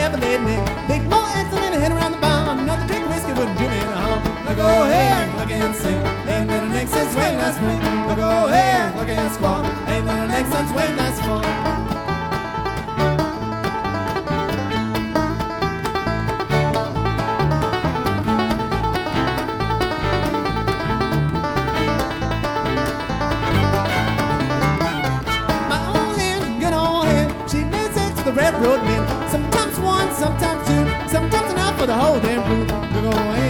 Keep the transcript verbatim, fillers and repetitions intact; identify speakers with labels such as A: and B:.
A: never let me. Big more excellent head around the bar. Another drink of whiskey wouldn't do me no harm. Now go ahead, look and sing. Ain't that an excellent swing that's free? Now go ahead, look and squawk. Ain't that an excellent swing that's fun? The railroad men. Sometimes one, sometimes two, sometimes enough for the whole damn crew. Go ahead.